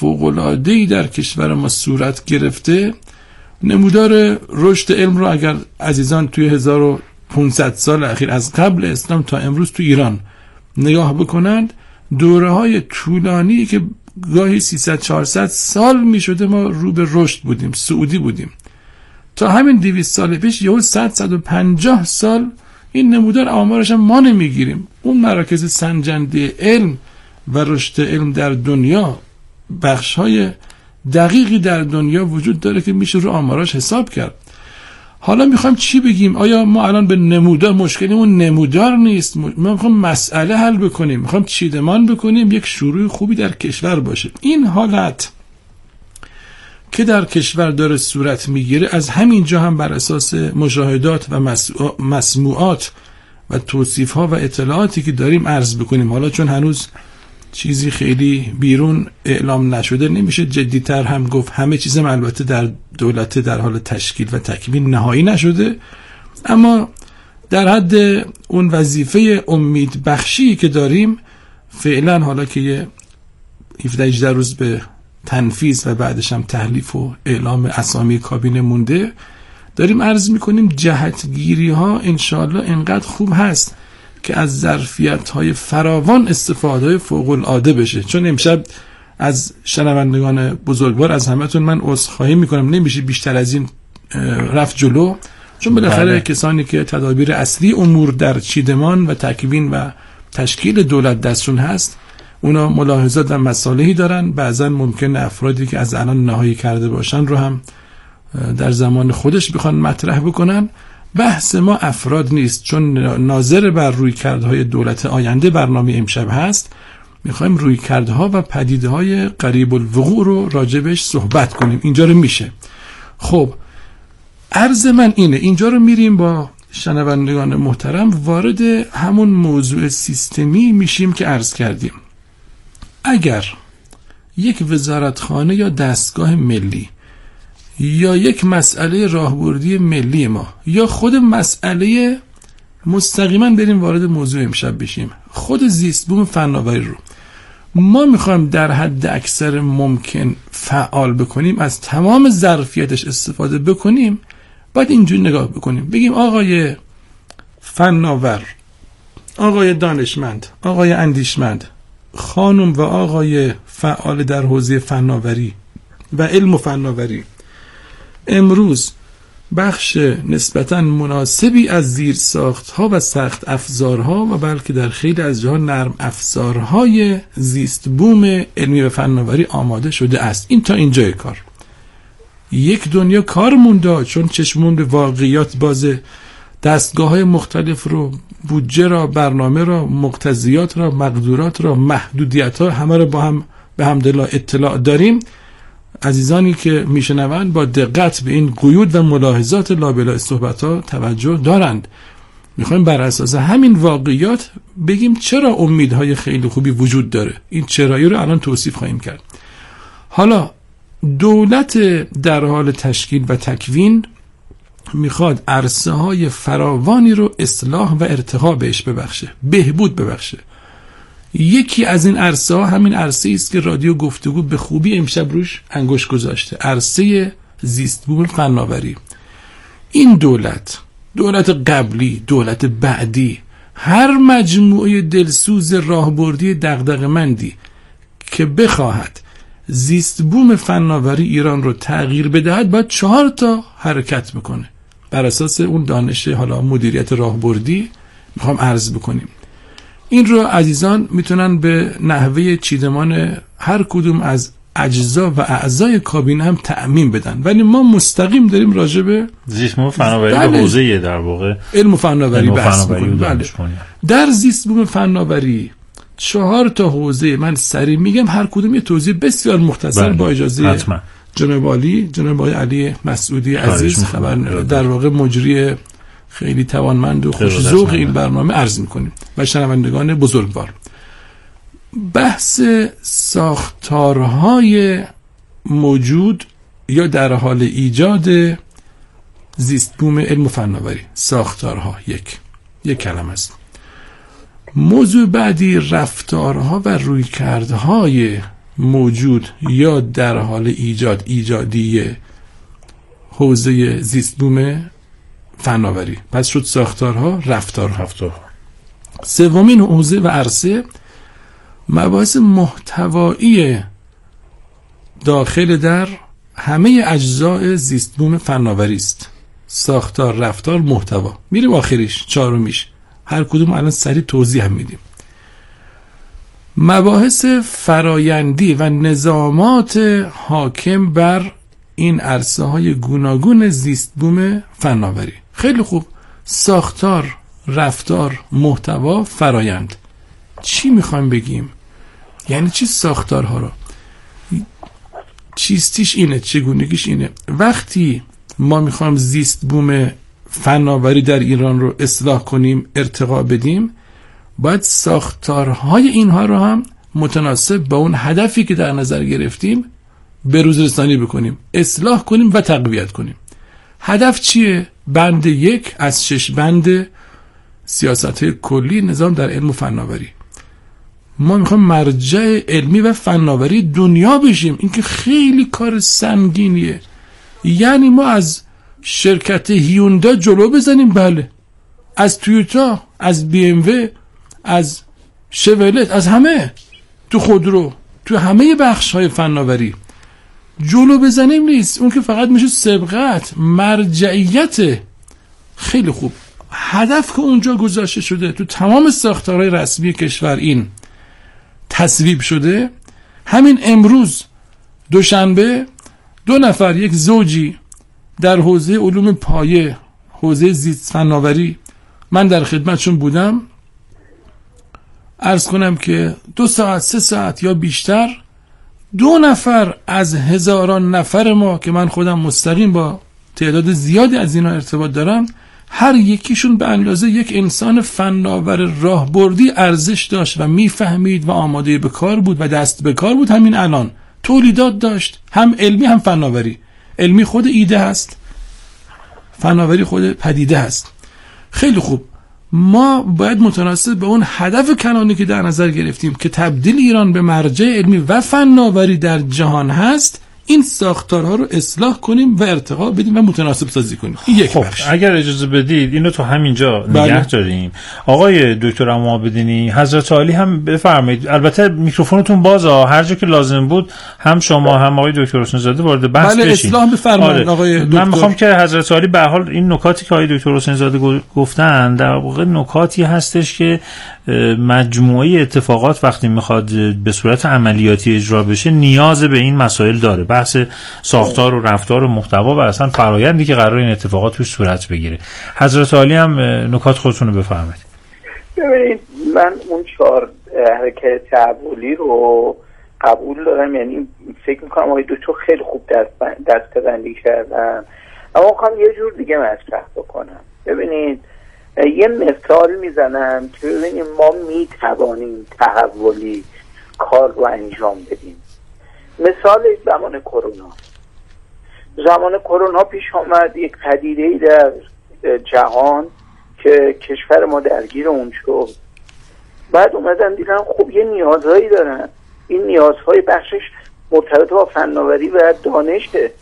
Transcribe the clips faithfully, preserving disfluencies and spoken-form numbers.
فوق‌العاده‌ای در کشور ما صورت گرفته. نمودار رشد علم رو اگر عزیزان توی هزار و پانصد سال اخیر از قبل اسلام تا امروز تو ایران نگاه بکنند، دوره‌های طولانی که گاهی سیصد چهارصد سال می‌شده ما رو به رشد بودیم، صعودی بودیم، تا همین دویست سال پیش یهو صد صد و پنجاه سال این نمودار آمارش هم ما نمیگیریم. اون مراکز سنجنده علم و رشد علم در دنیا، بخش‌های دقیقی در دنیا وجود داره که میشه رو آماراش حساب کرد. حالا میخوایم چی بگیم؟ آیا ما الان به نمودار، مشکلیمون نمودار نیست، ما میخوایم مسئله حل بکنیم، میخوایم چیدمان بکنیم، یک شروع خوبی در کشور باشه. این حالت که در کشور داره صورت میگیره، از همین جا هم بر اساس مشاهدات و مسموعات و توصیف‌ها و اطلاعاتی که داریم عرض بکنیم. حالا چون هنوز چیزی خیلی بیرون اعلام نشده نمیشه جدی‌تر هم گفت. همه چیزم البته در دولت در حال تشکیل و تکمیل نهایی نشده، اما در حد اون وظیفه امید بخشی که داریم فعلا، حالا که یه هفده هجده روز به تنفیذ و بعدش هم تحلیف و اعلام اسامی کابینه مونده، داریم عرض میکنیم جهتگیری ها انشاءالله انقدر خوب هست که از ظرفیت های فراوان استفاده های فوق العاده بشه. چون امشب از شنوندگان بزرگوار از همتون من عذرخواهی میکنم، نمیشه بیشتر از این رفت جلو، چون بالاخره کسانی که تدابیر اصلی امور در چیدمان و تکوین و تشکیل دولت دستشون هست، اونا ملاحظات و مصالحی دارن. بعضا ممکنه افرادی که از الان نهایی کرده باشن رو هم در زمان خودش بخوان مطرح بکنن. بحث ما افراد نیست، چون ناظر بر رویکردهای دولت آینده برنامه امشب هست. میخوایم رویکردها و پدیده‌های قریب الوقوع رو راجبش صحبت کنیم. اینجا رو میشه. خب عرض من اینه، اینجا رو میریم با شنوندگان محترم وارد همون موضوع سیستمی میشیم که عرض کردیم. اگر یک وزارتخانه یا دستگاه ملی یا یک مسئله راهبردی ملی ما یا خود مسئله، مستقیما بریم وارد موضوع امشب بشیم، خود زیست بوم فناوری رو ما میخوایم در حد اکثر ممکن فعال بکنیم، از تمام ظرفیتش استفاده بکنیم، باید اینجوری نگاه بکنیم، بگیم آقای فناور، آقای دانشمند، آقای اندیشمند، خانم و آقای فعال در حوزه فناوری و علم و فناوری، امروز بخش نسبتاً مناسبی از زیر ساختها و سخت افزارها و بلکه در خیلی از جاها نرم افزارهای زیست بوم علمی و فناوری آماده شده است. این تا اینجای کار. یک دنیا کار مونده، چون چشمون به واقعیات بازه، دستگاه های مختلف رو، بودجه را، برنامه را، مقتضیات را، مقدورات را، محدودیت ها، همه را با هم به حمدالله اطلاع داریم. عزیزانی که میشنوند با دقت به این قیود و ملاحظات لابلای صحبت ها توجه دارند. میخوایم بر اساس همین واقعیات بگیم چرا امیدهای خیلی خوبی وجود داره. این چرایی رو الان توصیف خواهیم کرد. حالا دولت در حال تشکیل و تکوین میخواد عرصه های فراوانی رو اصلاح و ارتقا بهش ببخشه، بهبود ببخشه. یکی از این عرصه ها همین عرصه است که رادیو گفتگو به خوبی امشب روش انگشت گذاشته، عرصه زیست بوم فناوری. این دولت، دولت قبلی، دولت بعدی، هر مجموعه دلسوز راهبردی دغدغه‌مندی که بخواهد زیست بوم فناوری ایران رو تغییر بدهد، باید چهار تا حرکت بکنه. بر اساس اون دانش حالا مدیریت راهبردی میخوام عرض بکنیم. این رو عزیزان میتونن به نحوه چیدمان هر کدوم از اجزا و اعضای کابینه هم تعمیم بدن، ولی ما مستقیم داریم راجع به زیست بوم فناوری و حوزه در واقع علم و فناوری بحث می‌کنیم. بله. در زیست بوم فناوری چهار تا حوزه، من سریع میگم، هر کدوم یه توضیح بسیار مختصر با اجازه حتما. جناب علی، جناب آقای علی مسعودی عزیز، خبر در واقع مجری خیلی توانمند و خوش ذوق این برنامه عرض میکنیم و شنوندگان بزرگوار. بحث ساختارهای موجود یا در حال ایجاد زیست بوم علم و فناوری، ساختارها یک یک کلمه است. موضوع بعدی رفتارها و رویکردهای موجود یا در حال ایجاد ایجادی حوزه زیست بوم فناوری. پس شد ساختارها، رفتارها. رفتارها. سومین حوزه و عرصه مباحث محتوایی داخل در همه اجزای زیست بوم فناوری است. ساختار، رفتار، محتوا. میریم آخریش، چهارمیش. هر کدوم الان سریع توضیح هم میدیم. مباحث فرایندی و نظامات حاکم بر این عرصه های گوناگون زیست بوم فناوری. خیلی خوب. ساختار، رفتار، محتوا، فرایند. چی میخوایم بگیم؟ یعنی چی ساختارها رو؟ چیستیش اینه، چگونگیش اینه. وقتی ما میخوایم زیست بوم فناوری در ایران رو اصلاح کنیم، ارتقا بدیم، باید ساختارهای اینها رو هم متناسب با اون هدفی که در نظر گرفتیم به روز رسانی بکنیم، اصلاح کنیم و تقویت کنیم. هدف چیه؟ بند یک از شش بند سیاست‌های کلی نظام در علم و فناوری. ما میخوایم مرجع علمی و فناوری دنیا بشیم. این که خیلی کار سنگینیه. یعنی ما از شرکت هیوندا جلو بزنیم، بله، از تویوتا، از بی ام و، از شولت، از همه، تو خودرو، تو همه بخش های فناوری جلو بزنیم نیست. اون که فقط میشه سبقت، مرجعیت. خیلی خوب. هدف که اونجا گذاشته شده تو تمام ساختارهای رسمی کشور این تصویب شده. همین امروز دوشنبه دو نفر، یک زوجی در حوزه علوم پایه، حوزه زیست فناوری، من در خدمتشون بودم. عرض کنم که دو ساعت، سه ساعت یا بیشتر، دو نفر از هزاران نفر ما که من خودم مستقیم با تعداد زیادی از اینا ارتباط دارم، هر یکیشون به اندازه یک انسان فناور راهبردی ارزش داشت و میفهمید و آماده به کار بود و دست به کار بود. همین الان تولیدات داشت، هم علمی هم فناوری. علمی خود ایده هست، فناوری خود پدیده هست. خیلی خوب. ما باید متناسب به اون هدف کلانی که در نظر گرفتیم که تبدیل ایران به مرجع علمی و فناوری در جهان هست، این ساختارها رو اصلاح کنیم و ارتقا بدیم و متناسب سازی کنیم. این یک خب بخش. اگر اجازه بدید اینو تو همینجا بله. نگه داریم. آقای دکتر عمابدینی، حضرت عالی هم بفرمایید. البته میکروفونتون بازه، هر جا که لازم بود هم شما هم آقای دکتر حسین زاده وارد بحث بله بشین. اصلاح بفرمایید. آره. آقای دکتر. من میخوام که حضرت عالی به هر حال این نکاتی که آقای دکتر حسین زاده گفتن در واقع نکاتی هستش که مجموعه اتفاقات وقتی میخواد به صورت عملیاتی اجرا بشه نیاز به این مسائل داره. بحث ساختار و رفتار و محتوا و اصلا فرآیندی که قرار این اتفاقات توش صورت بگیره. حضرت عالی هم نکات خودتون رو بفرمایید. ببینید، من اون چهار حرکت تحولی رو قبول دارم. یعنی فکر میکنم آقای دکتر خیلی خوب دست دست بندی کردن، اما میخوام یه جور دیگه مطرح بکنم. ببینید، یه مثال میزنم که ببینیم ما میتوانیم تحولی کار رو انجام بدیم. مثال زمان کرونا. زمان کرونا پیش آمد یک پدیده‌ای در جهان که کشور ما درگیر اون شد. بعد اومدن دیدن خب یه نیازهایی دارن. این نیازهای بخشش مرتبط با فناوری و دانشه.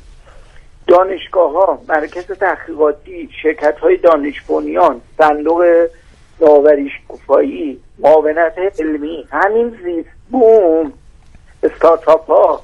دانشگاه ها، مرکز تحقیقاتی، شرکت های دانش بنیان، صندوق داوری شکوفایی، معاونت علمی، همین زیست بوم، استارتاپ ها،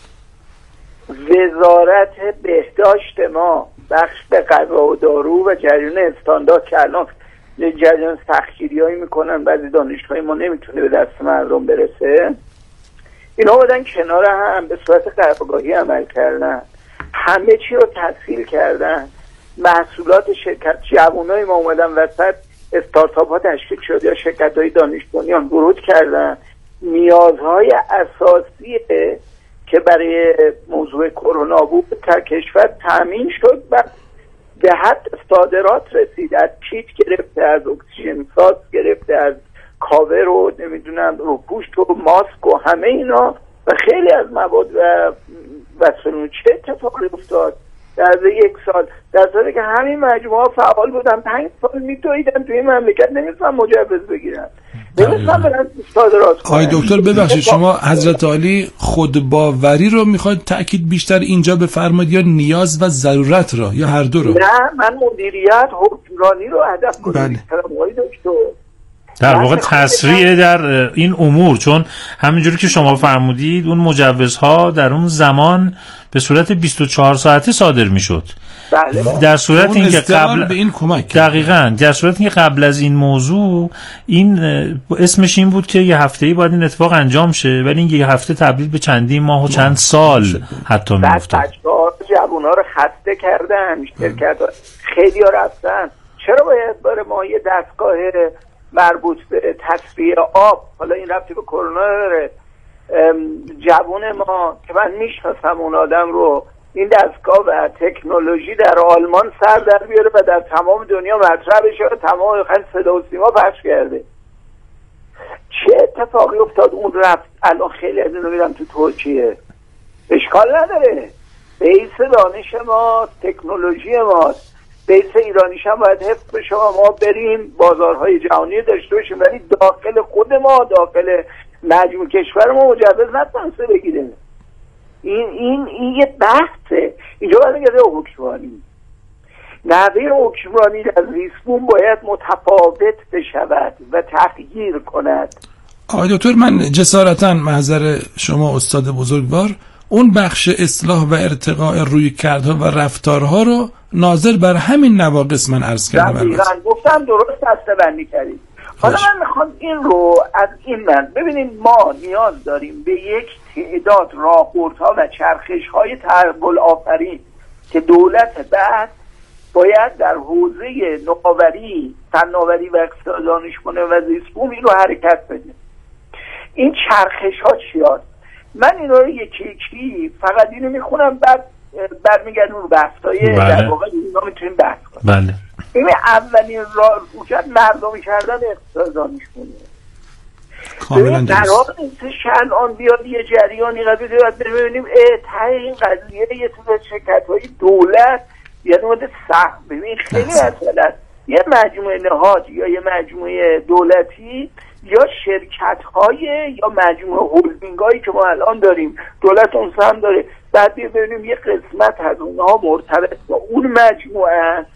وزارت بهداشت ما، بخش به غذا و دارو و جریان استاندارد که الان جریان سختگیری هایی میکنن، بعضی دانشگاه ما نمیتونه به دست مردم برسه. اینا بودن کنار هم به صورت قربگاهی عمل کردن، همه چی رو تسهیل کردن. محصولات شرکت، جوانای ما اومدن وسط، استارتاپ ها تشکیل شد یا شرکت های دانش بنیان ورود کردن. نیازهای اساسی که برای موضوع کرونا بود در کشور تامین شد و به حد صادرات رسید. از کیت گرفته، از اکسیژن ساز گرفته، از کاور و نمیدونم رو پوشت و ماسک و همه اینا و خیلی از مواد و وسایل. چه اتفاقی افتاد در یک سال؟ در صورتی که همین مجموعه فعال بودن، پنج سال میتویدن توی این مملکت نمیتونن مجوز بگیرن. نمیستم برن صادرات کنن. آقای دکتر ببخشید شما حضرت عالی خودباوری رو میخواید تأکید بیشتر اینجا بفرمایید یا نیاز و ضرورت را یا هر دو رو؟ نه من مدیریت حکمرانی رو هدف گذاشتم آقای دکتر. در واقع تسریع در این امور، چون همینجوری که شما فرمودید اون مجوزها در اون زمان به صورت بیست و چهار ساعته صادر میشد. بله. در صورت اینکه قبل به این کمک دقیقاً در صورت اینکه قبل از این موضوع این اسمش این بود که یه هفته‌ای باید این اتفاق انجام شه، ولی این یه هفته تبدیل به چندین ماه و چند سال حتی میافتاد. بچه‌ها جوونا رو خسته کردن، شرکت خیلی ها رفتن. چرا باید برای ما یه دستگاه مربوط به تصفیه آب، حالا این ربطی به کرونا داره، جوون ما که من میشناسم اون آدم رو، این دستگاه و تکنولوژی در آلمان سر در بیاره و در تمام دنیا مطرح بشه و تمام خیلی صدا و سیما پخش کرده. چه اتفاقی افتاد؟ اون رفت. الان خیلی از اینو میرم تو ترکیه، اشکال نداره، بیس دانش ما تکنولوژی ماست، بیس ایرانیش هم باید حفظ بشه، ما بریم بازارهای جهانی داشته باشیم، ولی داخل خود ما، داخل مجموع کشور ما مجوز نتونسته بگیره. این این این یه بحثه. اینجا باید میگه حکمرانی، نحوه حکمرانی در ریسمون باید متفاوت بشود و تغییر کند. آقای دکتر من جسارتاً معذر شما استاد بزرگوار اون بخش اصلاح و ارتقاء روی کردها و رفتارها رو ناظر بر همین نواقص من عرض کردم. دقیقاً گفتم، درست دسته‌بندی کردید. حالا من میخوام این رو از این من ببینید، ما نیاز داریم به یک تعداد راهبردها و چرخش‌های تحول آفرین که دولت بعد باید در حوزه نوآوری، فناوری و اقتصاد دانشگاه و زیست‌بوم این رو حرکت بده. این چرخش‌ها چیاست؟ من اینا رو یکی یکی فقط اینو میخونم، بعد برمیگردم رو بحث‌های در واقع اینا میتونیم بحث کنیم. بله. این اولین راه روکت مردمی کردن اقتصاد دانشگاه. کاملا درست. قرار نیستش الان بیاد یه جریانی قضیه باید ببینیم ته این قضیه یه تو شرکت‌های دولت یه نوع سهم. ببین خیلی اصلا یه مجموعه نهاد یا یه مجموعه دولتی یا شرکت‌های یا مجموعه هولدینگ‌هایی که ما الان داریم، دولت اون سهم داره، بعد ببینیم یه قسمت از اونها مرتبط با اون مجموعه است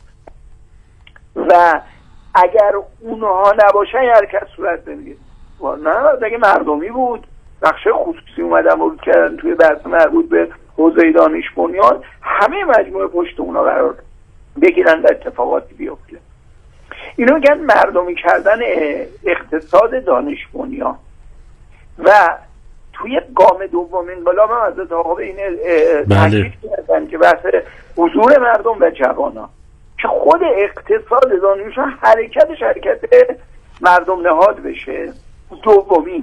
و اگر اونها نباشن یه حرکت صورت نمیگیره. نه اگه مردمی بود، بخش خصوصی اومدن ورود کردن توی بحث مربوط به حوزه دانش بنیان، همه مجموعه پشت اونا قرار بگیرن و اتفاقاتی بیفته. اینو میگن مردمی کردن اقتصاد دانش بنیان. و توی گام دوم انقلاب هم از آقا این تاکید کردن که بحث حضور مردم و جوانان که خود اقتصاد دانشون حرکتش حرکت مردم نهاد بشه. دومین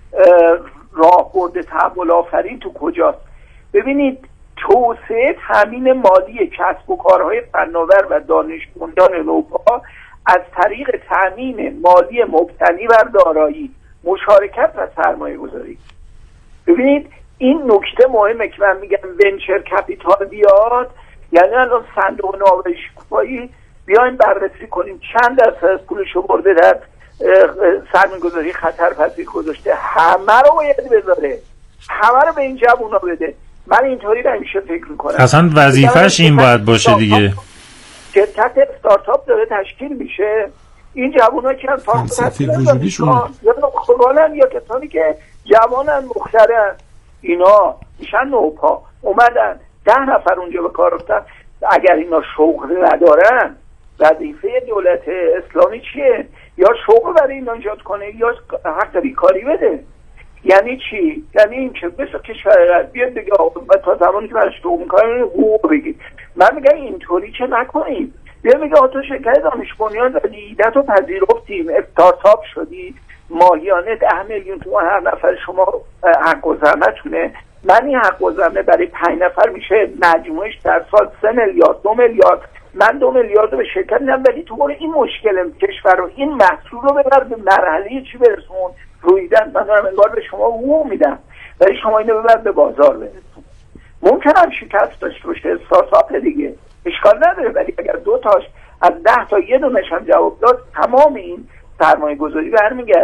راهبرد تحول آفرین تو کجاست؟ ببینید توسعه تامین مالی کسب و کارهای فناور و دانش بنیان نوپا از طریق تامین مالی مبتنی بر دارایی، مشارکت و سرمایه گذاری. ببینید این نکته مهمه که من میگم ونچر کپیتال بیاد، یعنی الان صندوق نوآوری شکوفایی بیاین بررسی کنیم چند درصد از پولشو برده در سرمایه‌گذاری خطرپذیر گذاشته، همه رو باید بذاره، همه رو به این جوونا بده. من اینطوری همیشه فکر میکنم اصلا وظیفه‌ش این باید باشه دیگه. شرکت استارتاپ داره تشکیل میشه، این جوونا که فلسفه وجودیشون یا نخبگانن یا کسانی که جوانن مخترن، اینا میشن نوپا، اومدن ده نفر اونجا به کار رفتن. اگر اینا شغل ندارن وظیفه دولت اسلامی چیه؟ یا شغل برای اینا ایجاد کنه یا حق بیکاری بده. یعنی چی؟ یعنی این که مثل کشور بیاد بگه تا زمانی که من شغل میکنم حقوق بگید. من میگم اینطوری که نکنیم، بیا میگه تو شرکت دانش بنیان داری، ایده‌تو پذیرفتیم، استارتاپ شدی، ماهیانه ده میلیون تومان هر نفر شما حق و زحمتونه، من این حق و زحمت برای پنج نفر میشه مجموعش در سال سه میلیارد دو میلیارد، من دو میلیارد رو به شرکت میدم، ولی تو برو این مشکل کشور رو، این محصول رو ببر به مرحله چی برسون، رویدن من دارم انگار به شما حقوق میدم، ولی شما اینو ببر به بازار برسون. ممکن هم شکست داشته باشه، استارتاپ دیگه اشکال نداره، ولی اگر دو تاش از ده تا یه دونش هم جواب داد، تمام این سرمایه گذاری برمیگرده.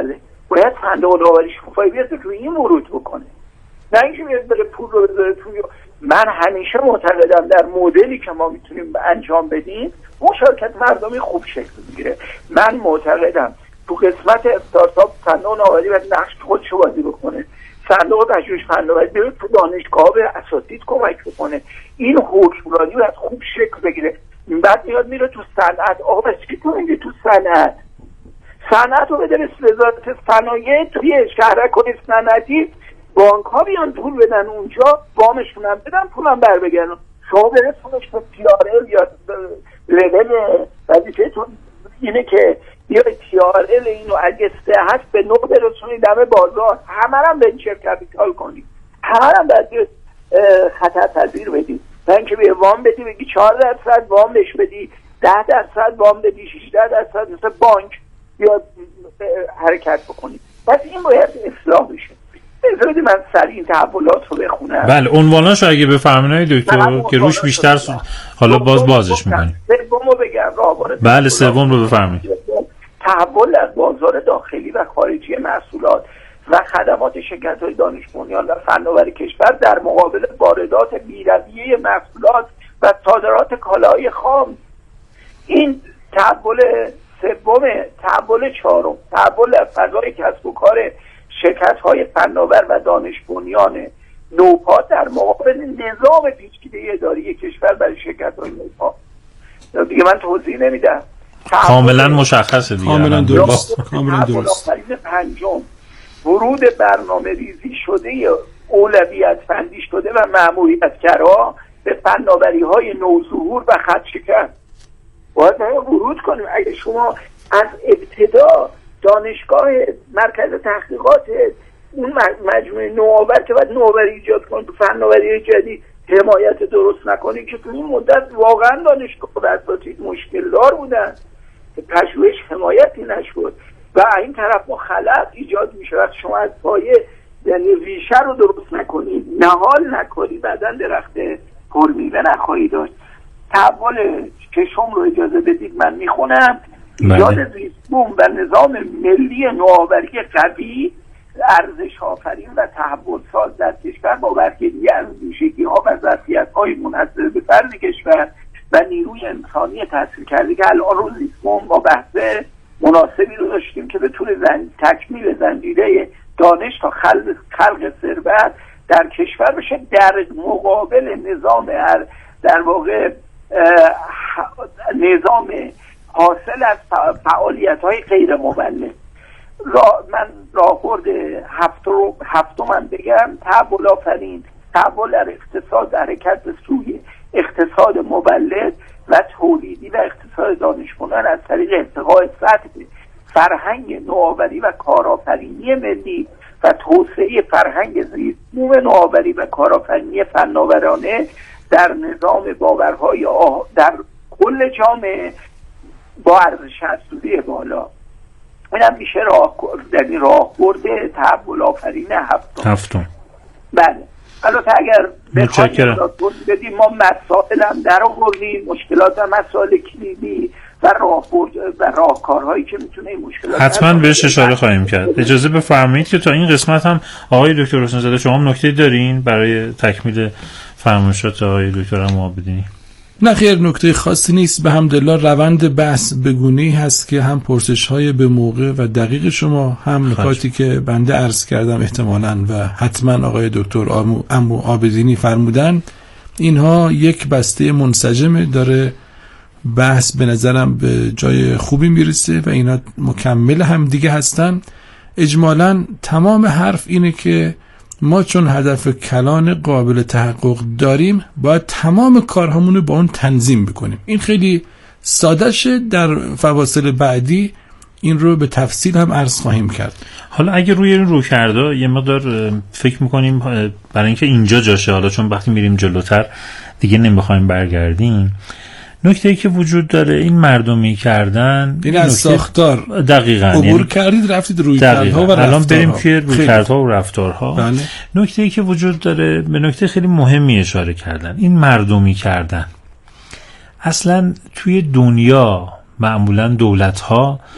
باید صندوق نوآوری شکوفایی بیاد روی این ورود بکنه، نه اینکه بیاد بره پول رو بذاره توی. من همیشه معتقدم در مدلی که ما میتونیم انجام بدیم مشارکت مردمی خوب شکل میگیره. من معتقدم تو قسمت استارتاپ صندوق نوآوری باید نقش خودشو بازی بکنه، صندوق پژوهش فناوری بیاد تو دانشگاه به اساتید کمک بکنه، این حکمرانی باید خوب شکل بگیره. بعد میاد میره تو صنعت. آقا بس چی تو میگی تو صنعت؟ صنعت رو بده به وزارت صنایع، توی شهرک صنعتی بانک ها بیان پول بدن اونجا، وامشون هم بدن، پولم بر بگردن. شما برسونش به پی آر ال یا لول وظیفه‌تون اینه که یا پی آر ال اینو اگه صحت به نوع برسونید دم بازار، همه هم ونچر کپیتال کنید، همه هم باید خطر پذیر بدید. تا اینکه به وام بدی بگی چهار درصد وام بهش بدی، ده درصد وام بدی، شانزده درصد مثل بانک یا حرکت بکنید. پس این باید اصلاح بشه. بذارید من سریع این تحولات رو بخونم. بله عنواناش اگه بفرمایید دکتر که روش بیشتر سو... حالا باز بازش می‌کنیم. سومو بگم راهبر. بله سوم رو بفرمایید. تحول در بازار داخلی و خارجی محصولات و خدمات شرکت‌های دانش بنیان و فناوری کشور در مقابل واردات بی‌رویه محصولات و صادرات کالاهای خام. این تحول سوم. تحول چهارم، تحول در فضای کسب و کار شرکت‌های فناور و دانش بنیان نوپا در مقابل نظام پیچیده اداری کشور برای شرکت‌های نوپا. دیگه من توضیح نمیدم، کاملا مشخصه دیگه. کاملا درست. کاملا درست. پنجم، ورود برنامه ریزی شده اولویت بندی شده و مأموریت‌گرا به فناوری‌های نوظهور و خط‌شکن. باید ورود کنیم. اگه شما از ابتدا دانشگاه مرکز تحقیقات اون مجموعه نوآور که باید نوآوری ایجاد کنید، فناوری جدید حمایت درست نکنید که تو این مدت واقعا دانشگاه و اساتید مشکل دار بودن، پژوهش حمایتی نشد و این طرف ما خلأ ایجاد میشه. وقتی شما از پایه یعنی ریشه رو درست نکنید، نهال نکنید، بعدن درخت پرمیوه نخواهید داشت. تحول ششم رو اجازه بدید من میخونم. ایجاد ریسبوم و نظام ملی نوآوری قوی، ارزش آفرین و تحول ساز در کشور با برگیری از ویژگی‌ها و ظرفیت‌های منحصر به فرد کشور و نیروی انسانی تحصیل کرده که الان رو ریسبوم با بحث مناسبی رو داشتیم که بتونه زن... تکمیل زنجیره دانش تا خلق, خلق ثروت در کشور بشه در مقابل نظام هر در واقع نظام حاصل از فعالیت‌های غیر مولد. را من راهبرد هفت رو هفتم من بگم. تحول آفرین، تحول در اقتصاد، حرکت به سوی اقتصاد مولد و تولیدی و اقتصاد دانش بنیان از طریق ارتقاء سطح فرهنگ نوآوری و کارآفرینی ملی و توسعه فرهنگ زیستبوم نوآوری و کارآفرینی فناورانه در نظام باورهای آه... در کل جامعه با ارزش افزوده بالا. اینم میشه راه در راهبرد تحول آفرین هفتم. هفتم. بله. البته اگر بخوایم بدیم ما مسائل هم در آوردیم، مشکلات هم مسائل کلیدی و راهبرد و راهکارهایی که میتونه این مشکلات حتما بهش اشاره خواهیم کرد. اجازه بفرمایید که تا این قسمت هم آقای دکتر حسین زاده شما نکته دارین برای تکمیل فرمایشات آقای دکتر عابدینی؟ نه خیر، نکته خاصی نیست. به حمدالله روند بحث بگونه‌ای هست که هم پرسش‌های به موقع و دقیق شما، هم نکاتی که بنده عرض کردم احتمالاً و حتما آقای دکتر عمو عابدینی فرمودن، اینها یک بسته منسجم داره. بحث به نظرم به جای خوبی میرسه و اینا مکمل هم دیگه هستن. اجمالاً تمام حرف اینه که ما چون هدف کلان قابل تحقق داریم باید تمام کارهامون رو با اون تنظیم بکنیم. این خیلی ساده شه. در فواصل بعدی این رو به تفصیل هم عرض خواهیم کرد. حالا اگه روی این رو کرده یه مقدار فکر میکنیم برای اینکه اینجا جاشه، حالا چون وقتی میریم جلوتر دیگه نمیخوایم برگردیم، نکته‌ای که وجود داره این مردمی کردن، این از ساختار دقیقاً عبور یعنی کردید رفتید روی کردها و الان بریم که روی کردها و رفتارها. بله. نکته‌ای که وجود داره به نکته خیلی مهمی اشاره کردن، این مردمی کردن. اصلا توی دنیا معمولاً دولت‌ها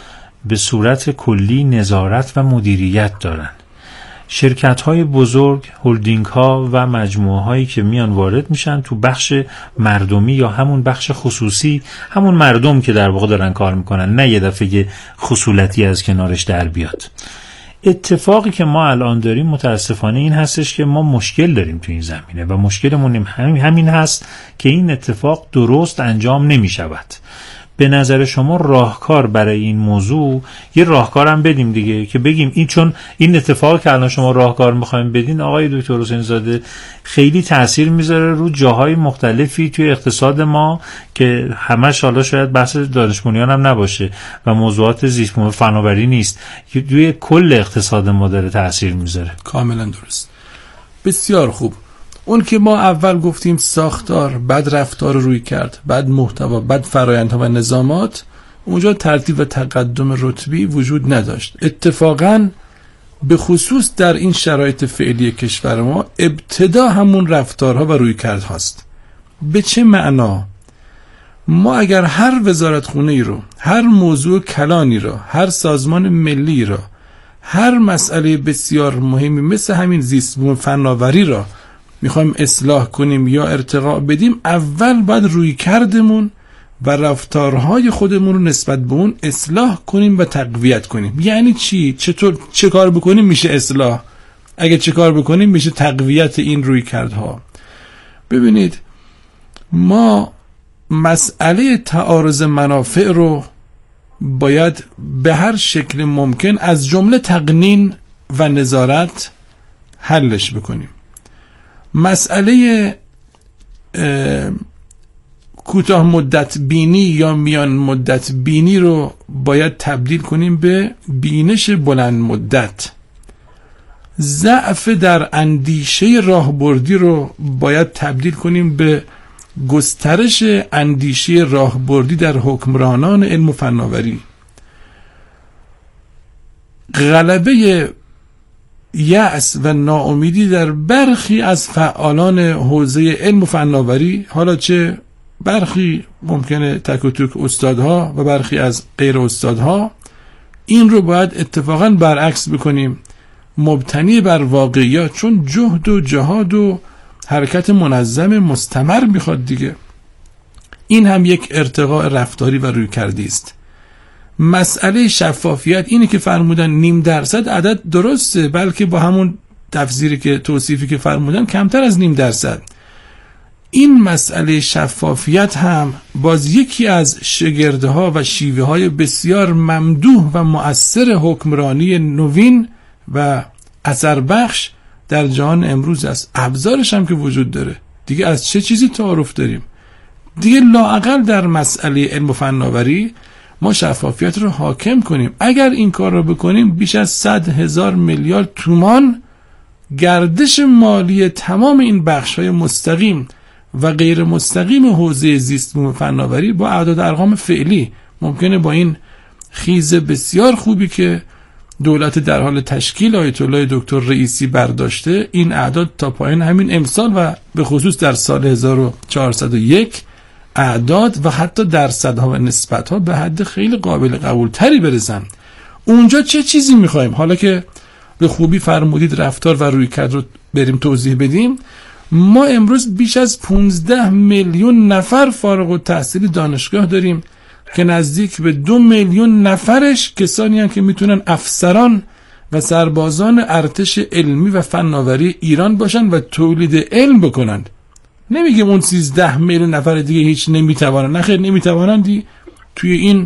به صورت کلی نظارت و مدیریت دارن. شرکت‌های بزرگ، هولدینگ‌ها و مجموعه‌هایی که میان وارد میشن تو بخش مردمی یا همون بخش خصوصی، همون مردم که در واقع دارن کار میکنن، نه یه دفعه خصولتی از کنارش در بیاد. اتفاقی که ما الان داریم متاسفانه این هستش که ما مشکل داریم تو این زمینه و مشکلمون همین هست که این اتفاق درست انجام نمی شود. به نظر شما راهکار برای این موضوع، یه راهکار هم بدیم دیگه که بگیم این، چون این اتفاق که الان شما راهکار میخوایم بدین آقای دکتر حسین زاده خیلی تأثیر میذاره رو جاهای مختلفی توی اقتصاد ما که همش حالا شاید بحث دانش بنیان هم نباشه و موضوعات زیست فناوری نیست، توی کل اقتصاد ما داره تأثیر میذاره. کاملا درست، بسیار خوب. اون که ما اول گفتیم ساختار، بعد رفتار روی کرد، بعد محتوا، بعد فرآیندها و نظامات، اونجا ترتیب و تقدم رتبی وجود نداشت. اتفاقاً به خصوص در این شرایط فعلی کشور ما ابتدا همون رفتارها و روی کرد هاست. به چه معنا؟ ما اگر هر وزارتخونه ای رو، هر موضوع کلانی رو، هر سازمان ملی رو، هر مسئله بسیار مهمی مثل همین زیست بوم فناوری را میخوایم اصلاح کنیم یا ارتقا بدیم، اول باید روی کردمون و رفتارهای خودمون رو نسبت به اون اصلاح کنیم و تقویت کنیم. یعنی چی؟ چطور چه کار بکنیم میشه اصلاح؟ اگه چه کار بکنیم میشه تقویت این روی کردها. ببینید، ما مسئله تعارض منافع رو باید به هر شکل ممکن از جمله تقنین و نظارت حلش بکنیم. مسئله کوتاه مدت بینی یا میان مدت بینی رو باید تبدیل کنیم به بینش بلند مدت. ضعف در اندیشه راهبردی رو باید تبدیل کنیم به گسترش اندیشه راهبردی در حکمرانان علم و فناوری. غلبه یأس و ناامیدی در برخی از فعالان حوزه علم و فناوری، حالا چه برخی ممکنه تک و توک استادها و برخی از غیر استادها، این رو باید اتفاقاً برعکس بکنیم، مبتنی بر واقعیات، چون جهد و جهاد و حرکت منظم مستمر میخواد دیگه. این هم یک ارتقاء رفتاری و رویکردی است. مسئله شفافیت، اینه که فرمودن نیم درصد عدد درسته، بلکه با همون تفسیری که توصیفی که فرمودن کمتر از نیم درصد. این مسئله شفافیت هم باز یکی از شگردها و شیوه های بسیار ممدوح و مؤثر حکمرانی نوین و اثر بخش در جهان امروز است. ابزارش هم که وجود داره دیگه، از چه چیزی تعارف داریم دیگه؟ لااقل در مسئله علم و فناوری ما شفافیت رو حاکم کنیم. اگر این کار رو بکنیم بیش از صد هزار میلیارد تومان گردش مالی تمام این بخش‌های مستقیم و غیر مستقیم حوزه زیست بوم فناوری با اعداد ارقام فعلی ممکنه با این خیز بسیار خوبی که دولت در حال تشکیل آیت الله دکتر رئیسی برداشته، این اعداد تا پایین همین امسال و به خصوص در سال هزار و چهارصد و یک اعداد و حتی درصدها و نسبتها به حد خیلی قابل قبول تری برسن. اونجا چه چیزی میخوایم؟ حالا که به خوبی فرمودید رفتار و رویکرد رو بریم توضیح بدیم. ما امروز بیش از پانزده میلیون نفر فارغ التحصیل دانشگاه داریم که نزدیک به دو میلیون نفرش کسانی هستند که میتونن افسران و سربازان ارتش علمی و فناوری ایران باشن و تولید علم بکنند. نمیگیم اون سیزده میلیون نفر دیگه هیچ نمیتوانن، نه خیر نمیتوانن، دی توی این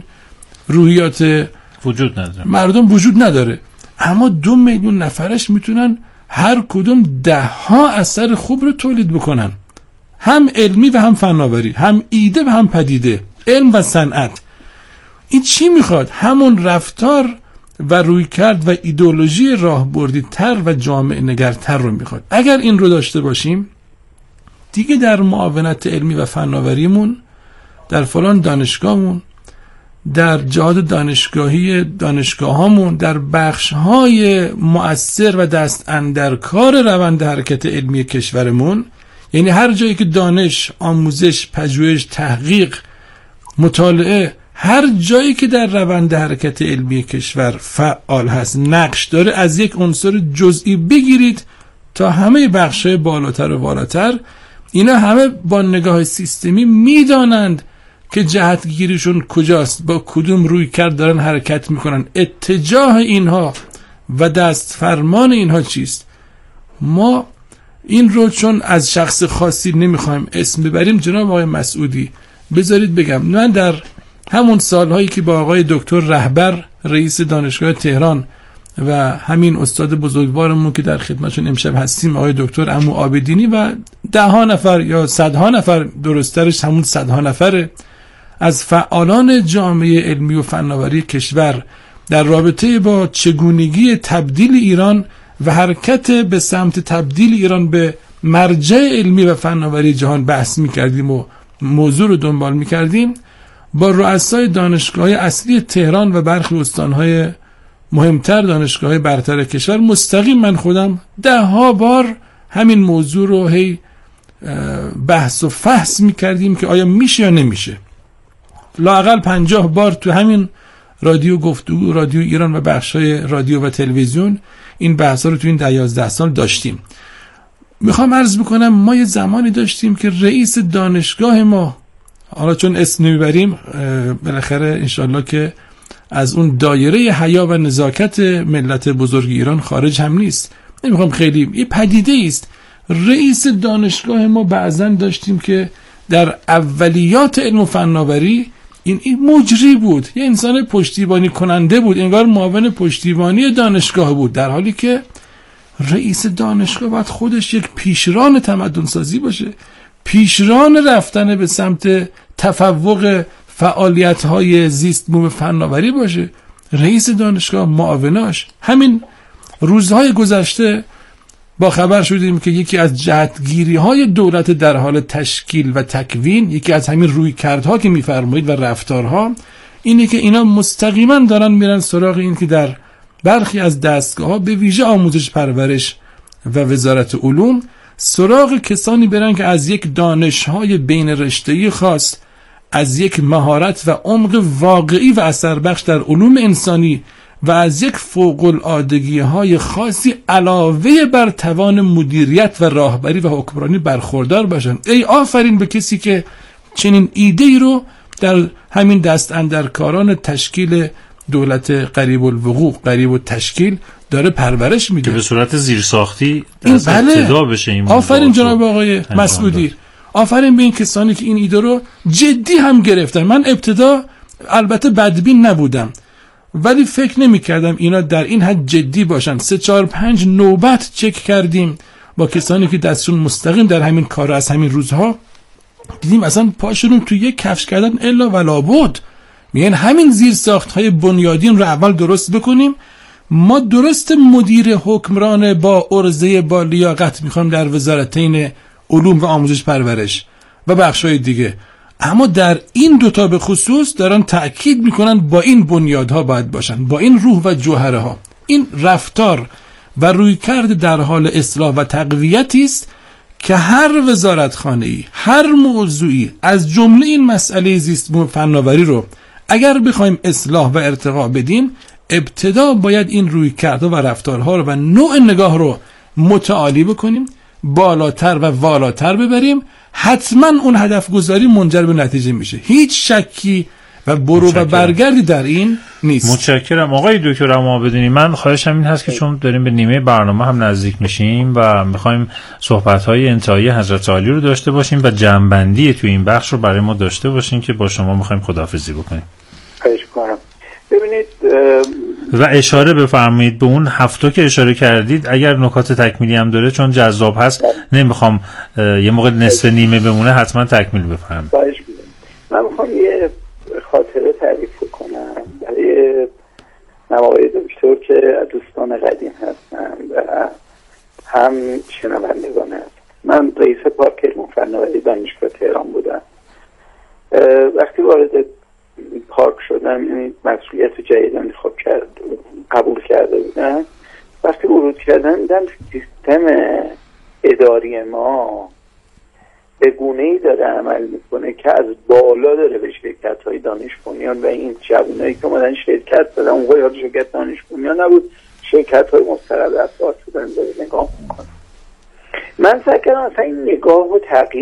روحیات وجود نداره، مردم وجود نداره، اما دو میلیون نفرش میتونن هر کدوم ده ها اثر خوب رو تولید بکنن، هم علمی و هم فناوری، هم ایده و هم پدیده، علم و صنعت. این چی میخواد؟ همون رفتار و رویکرد و ایدئولوژی راهبردی تر و جامعه نگرتر رو میخواد. اگر این رو داشته باشیم دیگه در معاونت علمی و فناوریمون، در فلان دانشگاهمون، در جهاد دانشگاهی دانشگاهامون، در بخش‌های مؤثر و دست اندرکار روند حرکت علمی کشورمون، یعنی هر جایی که دانش، آموزش، پژوهش، تحقیق، مطالعه هر جایی که در روند حرکت علمی کشور فعال هست، نقش داره، از یک عنصر جزئی بگیرید تا همه بخش‌های بالاتر و بالاتر، اینا همه با نگاه سیستمی میدانند که جهتگیریشون کجاست، با کدوم روی کرد دارن حرکت میکنن، اتجاه اینها و دست فرمان اینها چیست. ما این رو چون از شخص خاصی نمیخوایم اسم ببریم، جناب آقای مسعودی بذارید بگم، من در همون سالهایی که با آقای دکتر رهبر رئیس دانشگاه تهران و همین استاد بزرگوارمون که در خدمتشون امشب هستیم آقای دکتر عمو عابدینی و ده ها نفر یا صدها نفر، درسترش همون صدها نفر از فعالان جامعه علمی و فناوری کشور در رابطه با چگونگی تبدیل ایران و حرکت به سمت تبدیل ایران به مرجع علمی و فناوری جهان بحث می‌کردیم و موضوع رو دنبال می‌کردیم، با رؤسای دانشگاه‌های اصلی تهران و برخی استان‌های مهمتر دانشگاه‌های برتر کشور مستقیم من خودم ده ها بار همین موضوع رو هی بحث و فحص می‌کردیم که آیا میشه یا نمیشه. لااقل پنجاه بار تو همین رادیو گفتگو، رادیو ایران و بخش‌های رادیو و تلویزیون این بحثا رو تو این ده یازده سال داشتیم. میخوام عرض بکنم ما یه زمانی داشتیم که رئیس دانشگاه ما، حالا چون اسم نمیبریم بالاخره انشالله که از اون دایره حیا و نزاکت ملت بزرگ ایران خارج هم نیست، نمیخوام خیلی، یه پدیده است. رئیس دانشگاه ما بعضن داشتیم که در اولیات علم و فناوری این, این مجری بود، یه انسان پشتیبانی کننده بود، انگار معاون پشتیبانی دانشگاه بود، در حالی که رئیس دانشگاه باید خودش یک پیشران تمدن سازی باشه، پیشران رفتن به سمت تفوق فعالیت‌های زیست بوم فناوری باشه. رئیس دانشگاه، معاوناش، همین روزهای گذشته با خبر شدیم که یکی از جهتگیری‌های دولت در حال تشکیل و تکوین، یکی از همین رویکردها که می‌فرمایید و رفتارها، اینه که اینا مستقیما دارن میرن سراغ این که در برخی از دستگاه‌ها به ویژه آموزش پرورش و وزارت علوم سراغ کسانی برن که از یک دانش‌های بین رشته‌ای خاص، از یک مهارت و عمق واقعی و اثربخش در علوم انسانی و از یک فوق‌العادگی‌های خاصی علاوه بر توان مدیریت و راهبری و حکمرانی برخوردار باشن. ای آفرین به کسی که چنین ایده‌ای رو در همین دست اندرکاران تشکیل دولت قریب الوقوع، قریب التشکیل داره پرورش میده که به صورت زیرساختی از ابتدا بشه. این آفرین جناب آقای مسعودی، آفرین به این کسانی که این ایده رو جدی هم گرفتن. من ابتدا البته بدبین نبودم، ولی فکر نمی کردم اینا در این حد جدی باشن. سه چهار پنج نوبت چک کردیم با کسانی که دستشون مستقیم در همین کار از همین روزها، دیدیم اصلا پاشون تو یک کفش کردن الا ولا بود. میگن همین زیر ساخت های بنیادین رو اول درست بکنیم. ما درست مدیر حکمران با عرضه با لیاقت میخوام در وزارتین علوم و آموزش پرورش و بخشای دیگه، اما در این دوتا به خصوص دارن تأکید میکنن با این بنیادها باید باشن، با این روح و جوهره ها. این رفتار و رویکرد در حال اصلاح و تقویتی است که هر وزارتخانه‌ای، هر موضوعی از جمله این مسئله زیست بوم فناوری رو اگر بخوایم اصلاح و ارتقا بدیم، ابتدا باید این رویکردها و رفتارها رو و نوع نگاه رو متعالی بکنیم، بالاتر و والاتر ببریم. حتما اون هدف گذاری منجر به نتیجه میشه، هیچ شکی و برو و برگردی در این نیست. متشکرم آقای دکتر عمو عابدینی. من خواهشم این هست که چون داریم به نیمه برنامه هم نزدیک میشیم و میخوایم صحبت‌های انتهایی حضرت عالی رو داشته باشیم و جمع‌بندی توی این بخش رو برای ما داشته باشیم که با شما میخوایم خداحافظی بکنیم. خواهش می‌کنم. ببینید و اشاره بفرمایید به اون هفته که اشاره کردید، اگر نکات تکمیلی هم داره چون جذاب هست، نمیخوام یه موقع نصف نیمه بمونه، حتما تکمیل بفرمایید. خواهش می‌کنم. من میخوام یه خاطره تعریف کنم برای نمایه دکتر که دوستان قدیم هستن و هم شنوندگان هست. من رئیس پارک علم و فناوری دانشگاه تهران بودم. وقتی وارد پارک شدم، یعنی مسئولیت جدید انتخاب کرد قبول کرده بودم، وقتی ورود کردم دیدم سیستم اداری ما به گونه‌ای داره عمل میکنه که از بالا داره به شرکت‌های دانش بنیان و این جوانایی که اومدن شرکت دادن، اون یاد شرکت دانش بنیان نبود، شرکت‌های مستقل افراد بودن، داره نگاه میکنه. من سعی کردم اصلا این نگاه رو تغییر